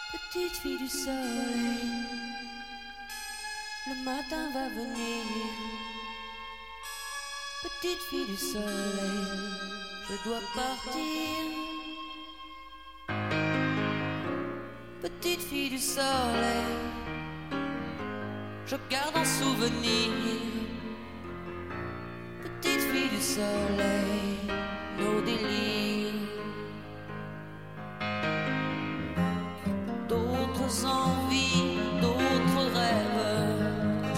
Petite fille du soleil, le matin va venir. Petite fille du soleil, je dois partir. Petite fille du soleil, je garde en souvenir. Petite fille du soleil, nos délires. D'autres envies, d'autres rêves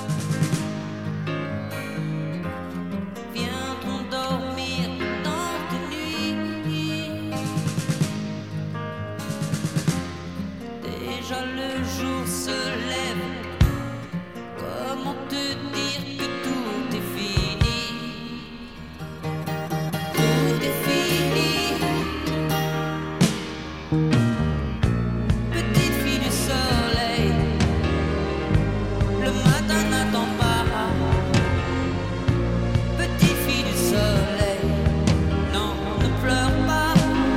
viendront dormir dans tes nuits. Déjà le jour se lève. Comment te dire que tout est fini? Tout est fini. Petite fille du soleil, le matin n'attend pas. Petite fille du soleil, non, ne pleure pas.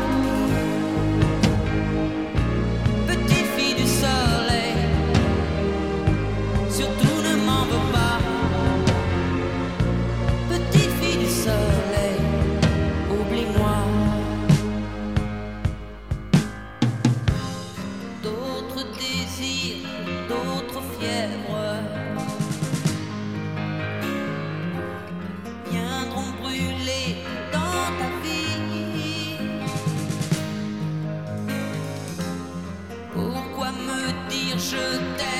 Petite fille du soleil, surtout ne m'en veux pas. Petite fille du soleil, oublie-moi. D'autres désirs, d'autres fièvres viendront brûler dans ta vie. Pourquoi me dire je t'aime?